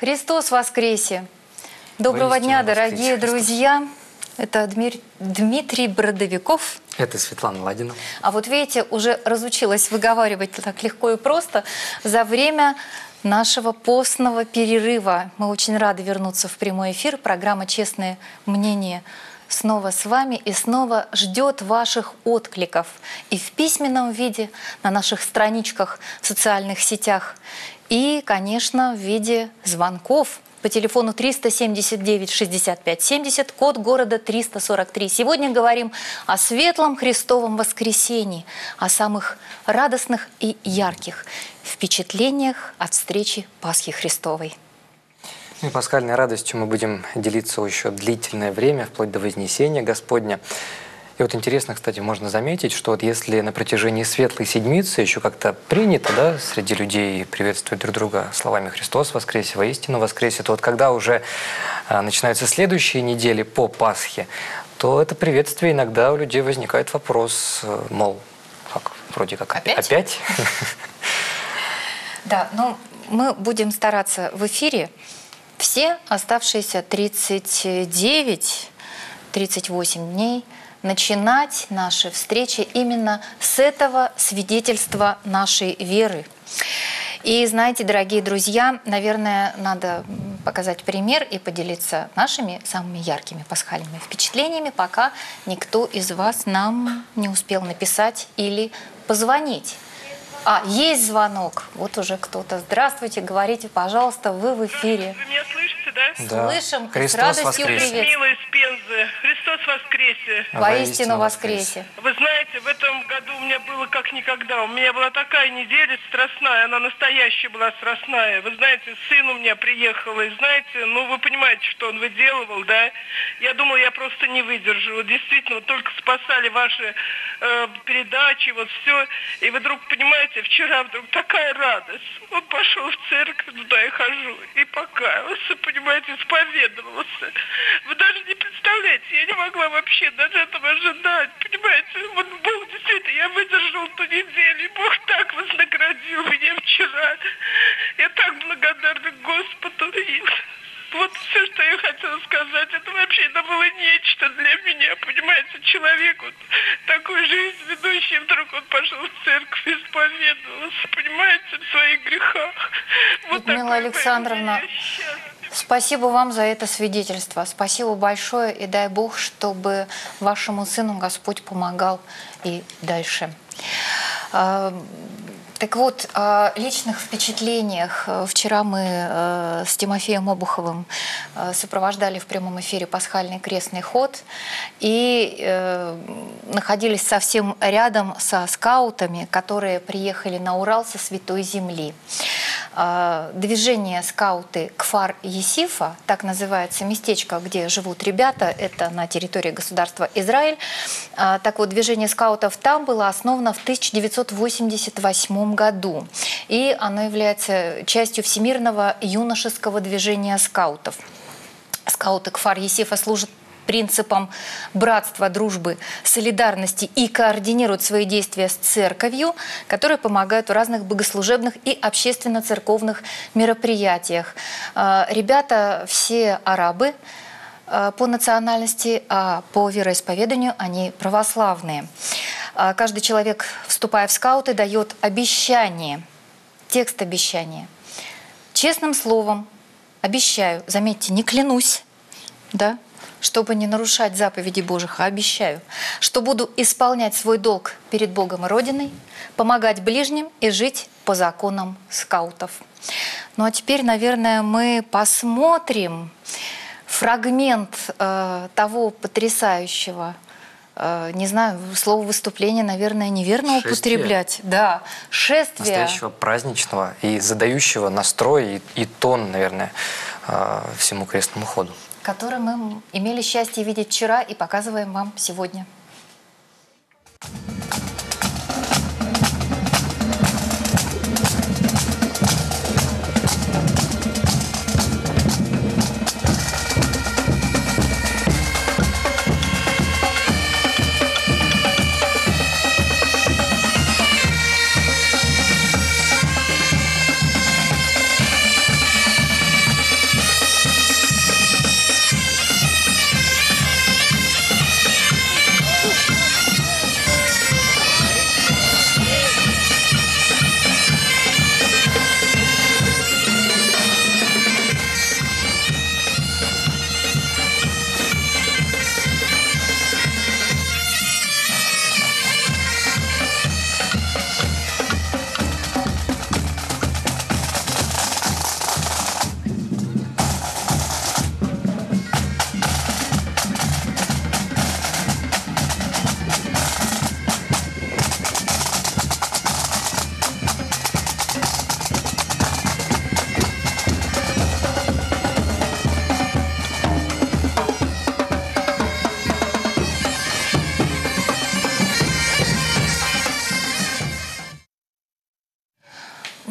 Христос воскресе! Доброго Воистину дня, воскресе дорогие Христос. друзья! Это Дмитрий Бродовиков. Это Светлана Ладина. А вот видите, уже разучилась выговаривать так легко и просто за время нашего постного перерыва. Мы очень рады вернуться в прямой эфир. Программа «Честное мнение» снова с вами и снова ждет ваших откликов и в письменном виде на наших страничках в социальных сетях, и, конечно, в виде звонков по телефону 379-65-70, код города 343. Сегодня говорим о светлом Христовом воскресении, о самых радостных и ярких впечатлениях от встречи Пасхи Христовой. И пасхальной радостью мы будем делиться еще длительное время, вплоть до Вознесения Господня. И вот интересно, кстати, можно заметить, что вот если на протяжении Светлой Седмицы еще как-то принято, да, среди людей приветствовать друг друга словами «Христос воскресе», «Воистину воскресе», то вот когда уже начинаются следующие недели по Пасхе, то это приветствие иногда у людей возникает вопрос, мол, как, вроде как опять? Да, но мы будем стараться в эфире все оставшиеся 39-38 дней начинать наши встречи именно с этого свидетельства нашей веры. И знаете, дорогие друзья, наверное, надо показать пример и поделиться нашими самыми яркими пасхальными впечатлениями, пока никто из вас нам не успел написать или позвонить. А, есть звонок. Вот уже кто-то. Здравствуйте, говорите, пожалуйста, вы в эфире. Вы меня слышите, да? Да. Слышим, и с Христос радостью воскресе. приветствуем. Мила из Пензы. Христос воскресе. Воистину воскресе. Вы знаете, в этом году у меня было как никогда. У меня была такая неделя страстная, она настоящая была страстная. Вы знаете, сын у меня приехал, и знаете, ну вы понимаете, что он выделывал, да? Я думала, я просто не выдержу. Вот действительно, вот только спасали ваши передачи, вот все. И вы вдруг понимаете, вчера вдруг такая радость. Он пошел в церковь, туда я хожу, и покаялся, понимаете, исповедовался. Вы даже не представляете, я не могла вообще даже этого ожидать, понимаете. Вот Бог действительно, я выдержал ту неделю, и Бог так вознаградил меня вчера. Я так благодарна Господу. И вот все, что я хотела сказать, это вообще это было нечто для меня, понимаете, человек вот такой жизнь ведущий, вдруг он пошел в церковь и исповедовался, понимаете, в своих грехах. Вот Людмила Александровна, спасибо вам за это свидетельство. Спасибо большое, и дай Бог, чтобы вашему сыну Господь помогал и дальше. Так вот, о личных впечатлениях. Вчера мы с Тимофеем Обуховым сопровождали в прямом эфире пасхальный крестный ход и находились совсем рядом со скаутами, которые приехали на Урал со Святой Земли. Движение скауты Кфар-Есифа, так называется местечко, где живут ребята, это на территории государства Израиль. Так вот, движение скаутов там было основано в 1988 году, и оно является частью всемирного юношеского движения скаутов. Скауты Кфар-Есифа служат принципам братства, дружбы, солидарности и координируют свои действия с церковью, которые помогают в разных богослужебных и общественно-церковных мероприятиях. Ребята все арабы по национальности, а по вероисповеданию они православные. Каждый человек, вступая в скауты, дает обещание, текст обещания. Честным словом обещаю, заметьте, не клянусь, да, чтобы не нарушать заповеди Божьих, а обещаю, что буду исполнять свой долг перед Богом и Родиной, помогать ближним и жить по законам скаутов. Ну а теперь, наверное, мы посмотрим фрагмент того потрясающего, не знаю, слово «выступление», наверное, неверно употреблять. Да, шествие. Настоящего праздничного и задающего настрой и тон, наверное, всему крестному ходу, который мы имели счастье видеть вчера и показываем вам сегодня.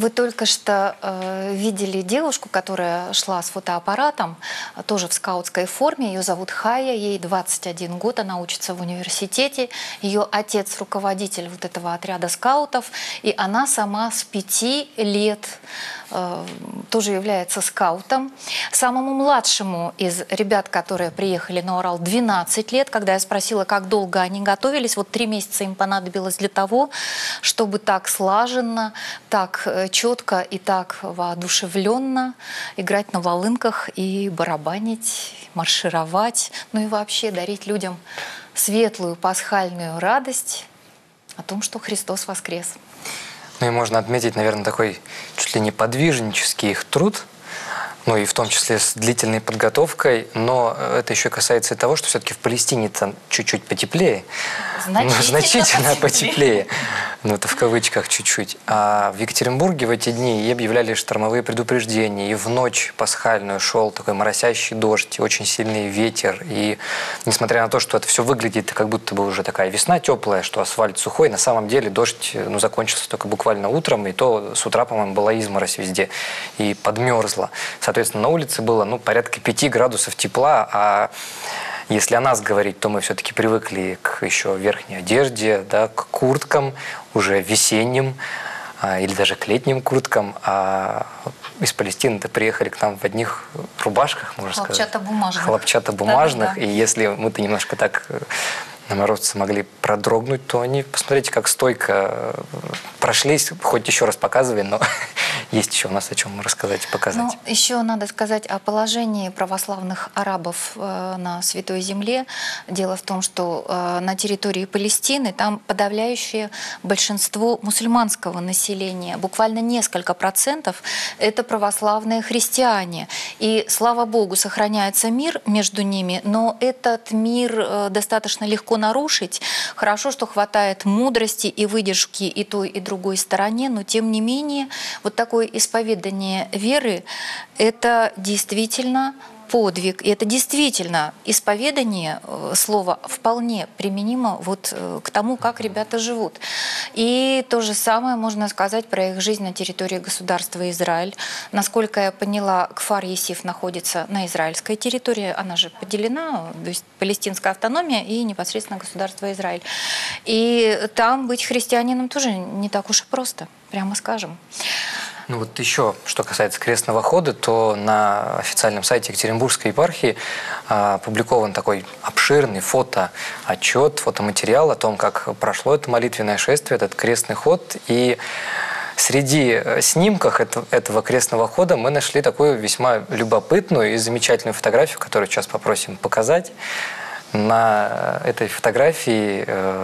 Вы только что видели девушку, которая шла с фотоаппаратом, тоже в скаутской форме. Ее зовут Хая, ей 21 год, она учится в университете. Ее отец руководитель вот этого отряда скаутов, и она сама с 5 лет тоже является скаутом. Самому младшему из ребят, которые приехали на Урал, 12 лет. Когда я спросила, как долго они готовились, вот 3 месяца им понадобилось для того, чтобы так слаженно, так четко и так воодушевленно играть на волынках и барабанить, маршировать, ну и вообще дарить людям светлую пасхальную радость о том, что Христос воскрес. Ну и можно отметить, наверное, такой чуть ли не подвижнический их труд, ну и в том числе с длительной подготовкой, но это еще касается и того, что все-таки в Палестине-то чуть-чуть потеплее. Значительно потеплее. Ну, это в кавычках чуть-чуть. А в Екатеринбурге в эти дни и объявляли штормовые предупреждения, и в ночь пасхальную шел такой моросящий дождь, и очень сильный ветер. И несмотря на то, что это все выглядит как будто бы уже такая весна теплая, что асфальт сухой, на самом деле дождь закончился только буквально утром, и то с утра, по-моему, была изморозь везде, и подмерзла. Соответственно, на улице было порядка 5 градусов тепла, а если о нас говорить, то мы все-таки привыкли к еще верхней одежде, да, к курткам, уже весенним или даже к летним курткам. А из Палестины-то приехали к нам в одних рубашках, можно сказать. Хлопчатобумажных. Хлопчатобумажных. Да. И если мы-то немножко так на морозце могли продрогнуть, то они, посмотрите, как стойко прошлись, хоть еще раз показывали, но есть еще у нас о чем рассказать и показать. Ну, еще надо сказать о положении православных арабов на Святой Земле. Дело в том, что на территории Палестины там подавляющее большинство мусульманского населения, буквально несколько процентов, это православные христиане. И, слава Богу, сохраняется мир между ними, но этот мир достаточно легко нарушить. Хорошо, что хватает мудрости и выдержки и той, и другой стороне, но тем не менее вот такое исповедание веры – это действительно подвиг, и это действительно исповедание, слово вполне применимо вот к тому, как ребята живут. И то же самое можно сказать про их жизнь на территории государства Израиль. Насколько я поняла, Кфар Есиф находится на израильской территории, она же поделена, то есть палестинская автономия и непосредственно государство Израиль. И там быть христианином тоже не так уж и просто, прямо скажем. Ну вот еще, что касается крестного хода, то на официальном сайте Екатеринбургской епархии опубликован такой обширный фотоотчет, фотоматериал о том, как прошло это молитвенное шествие, этот крестный ход. И среди снимков этого крестного хода мы нашли такую весьма любопытную и замечательную фотографию, которую сейчас попросим показать. На этой фотографии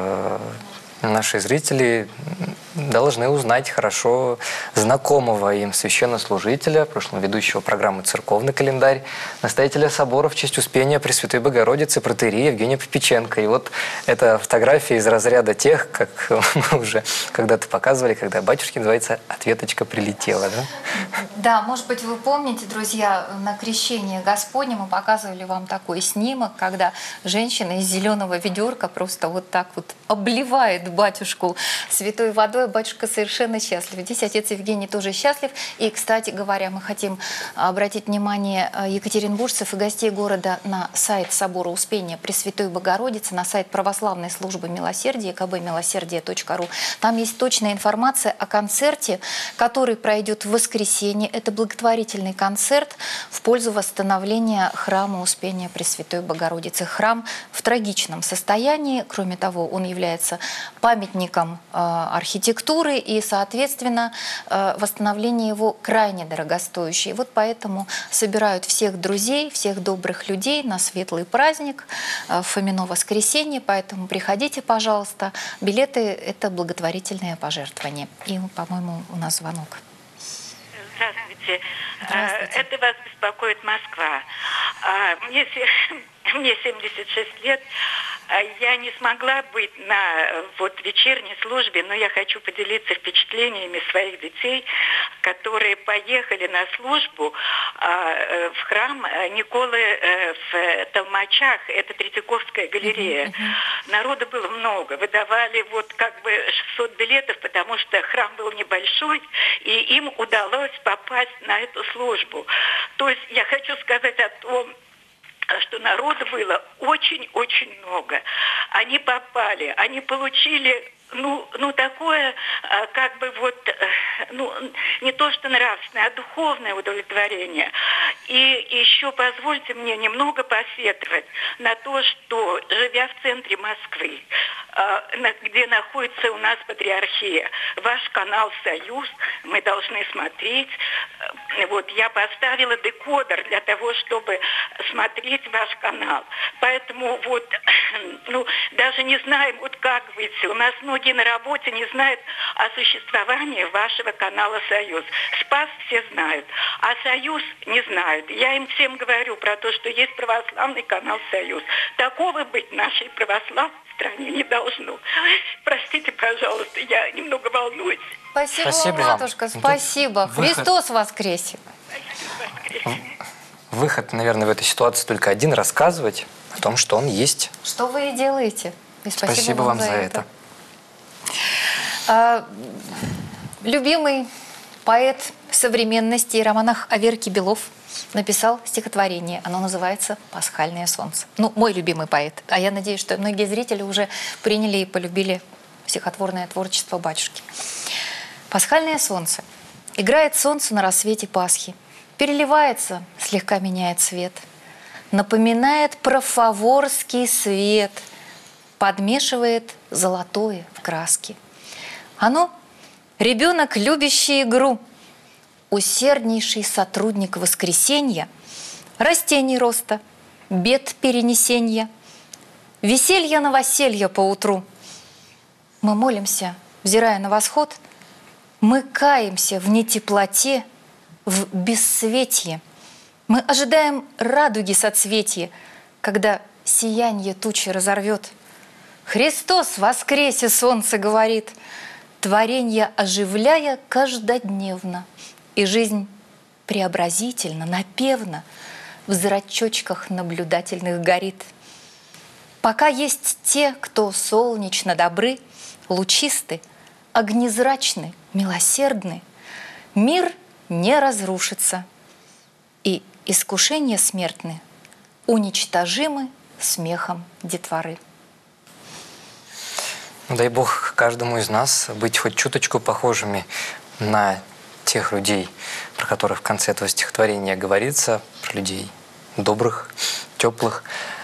наши зрители должны узнать хорошо знакомого им священнослужителя, в прошлом ведущего программы «Церковный календарь», настоятеля собора в честь Успения Пресвятой Богородицы протоиерея Евгения Попеченко. И вот эта фотография из разряда тех, как мы уже когда-то показывали, когда батюшке называется «Ответочка прилетела». Да? Да, может быть, вы помните, друзья, на крещении Господне мы показывали вам такой снимок, когда женщина из зеленого ведерка просто вот так вот обливает батюшку святой водой. Батюшка совершенно счастлив. Здесь отец Евгений тоже счастлив. И, кстати говоря, мы хотим обратить внимание екатеринбуржцев и гостей города на сайт Собора Успения Пресвятой Богородицы, на сайт Православной службы милосердия, kbmилосердие.ру. Там есть точная информация о концерте, который пройдет в воскресенье. Это благотворительный концерт в пользу восстановления храма Успения Пресвятой Богородицы. Храм в трагичном состоянии. Кроме того, он является памятником архитектуры, и, соответственно, восстановление его крайне дорогостоящее. И вот поэтому собирают всех друзей, всех добрых людей на светлый праздник, Фомино воскресенье. Поэтому приходите, пожалуйста. Билеты – это благотворительное пожертвование. И, по-моему, у нас звонок. Здравствуйте. Здравствуйте. Это вас беспокоит Москва. Мне 76 лет. Я не смогла быть на вот вечерней службе, но я хочу поделиться впечатлениями своих детей, которые поехали на службу в храм Николы в Толмачах, это Третьяковская галерея. Народу было много, выдавали вот как бы 600 билетов, потому что храм был небольшой, и им удалось попасть на эту службу. То есть я хочу сказать о том, что народу было очень-очень много. Они попали, они получили, такое, как бы вот, не то что нравственное, а духовное удовлетворение. И еще позвольте мне немного посетовать на то, что, живя в центре Москвы, где находится у нас патриархия, ваш канал «Союз» мы должны смотреть. Вот я поставила декодер для того, чтобы смотреть ваш канал. Поэтому вот, даже не знаем, вот как выйти. У нас многие на работе не знают о существовании вашего канала «Союз». «Спас» все знают, а «Союз» не знают. Я им всем говорю про то, что есть православный канал «Союз». Такого быть нашей православной стране не должно. Простите, пожалуйста, я немного волнуюсь. Спасибо вам, матушка, спасибо. Христос воскресе. Выход, наверное, в этой ситуации только один – рассказывать о том, что он есть. Что вы и делаете. И спасибо вам за это. Любимый поэт современности и романах Аверки Белов написал стихотворение. Оно называется «Пасхальное солнце». Мой любимый поэт. А я надеюсь, что многие зрители уже приняли и полюбили стихотворное творчество батюшки. «Пасхальное солнце. Играет солнце на рассвете Пасхи. Переливается, слегка меняет цвет. Напоминает про фаворский свет. Подмешивает золотое в краски. Оно — ребенок, любящий игру, усерднейший сотрудник воскресенья, растений роста, бед перенесенья, веселье новоселья поутру. Мы молимся, взирая на восход, мы каемся в нетеплоте, в бессветье. Мы ожидаем радуги соцветия, когда сиянье тучи разорвет. Христос воскресе, солнце говорит, творенье оживляя каждодневно, и жизнь преобразительно, напевно в зрачочках наблюдательных горит. Пока есть те, кто солнечно добры, лучисты, огнезрачны, милосердны, мир не разрушится, и искушения смертны уничтожимы смехом детворы. Дай Бог каждому из нас быть хоть чуточку похожими на тех людей, про которых в конце этого стихотворения говорится, про людей добрых, теплых.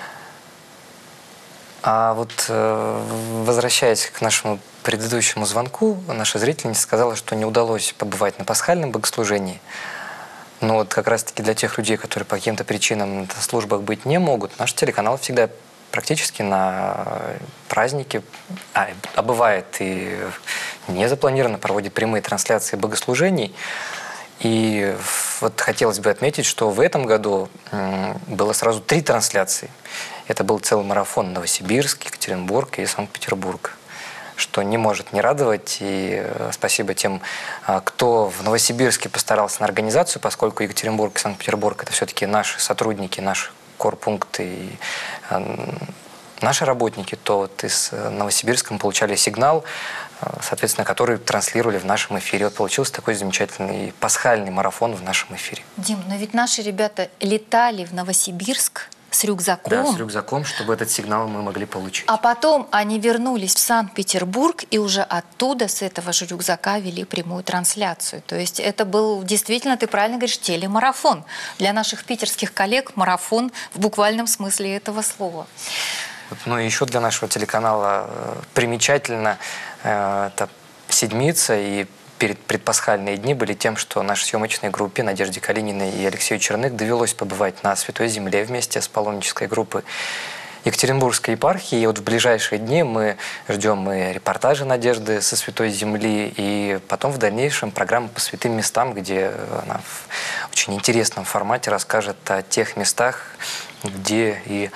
А вот возвращаясь к нашему предыдущему звонку, наша зрительница сказала, что не удалось побывать на пасхальном богослужении. Но вот как раз-таки для тех людей, которые по каким-то причинам на службах быть не могут, наш телеканал всегда практически на праздники, а бывает и не запланированно, проводит прямые трансляции богослужений. И вот хотелось бы отметить, что в этом году было сразу 3 трансляции. Это был целый марафон: Новосибирск, Екатеринбург и Санкт-Петербург, что не может не радовать. И спасибо тем, кто в Новосибирске постарался на организацию, поскольку Екатеринбург и Санкт-Петербург – это все-таки наши сотрудники, наши корпункты и наши работники, то вот из Новосибирска мы получали сигнал, соответственно, который транслировали в нашем эфире. Вот получился такой замечательный пасхальный марафон в нашем эфире. Дим, но ведь наши ребята летали в Новосибирск с рюкзаком. Да, с рюкзаком, чтобы этот сигнал мы могли получить. А потом они вернулись в Санкт-Петербург и уже оттуда, с этого же рюкзака, вели прямую трансляцию. То есть это был действительно, ты правильно говоришь, телемарафон. Для наших питерских коллег марафон в буквальном смысле этого слова. Ну и еще для нашего телеканала примечательно эта седмица и предпасхальные дни были тем, что нашей съемочной группе Надежде Калининой и Алексею Черных довелось побывать на Святой Земле вместе с паломнической группой Екатеринбургской епархии. И вот в ближайшие дни мы ждем и репортажи Надежды со Святой Земли, и потом в дальнейшем программу по святым местам, где она в очень интересном формате расскажет о тех местах, где и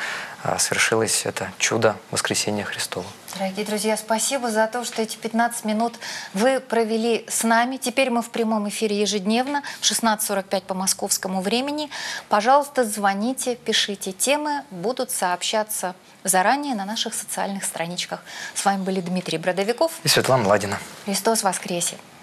свершилось это чудо воскресения Христова. Дорогие друзья, спасибо за то, что эти 15 минут вы провели с нами. Теперь мы в прямом эфире ежедневно в 16:45 по московскому времени. Пожалуйста, звоните, пишите. Темы будут сообщаться заранее на наших социальных страничках. С вами были Дмитрий Бродовиков И Светлана Ладина. Христос воскресе!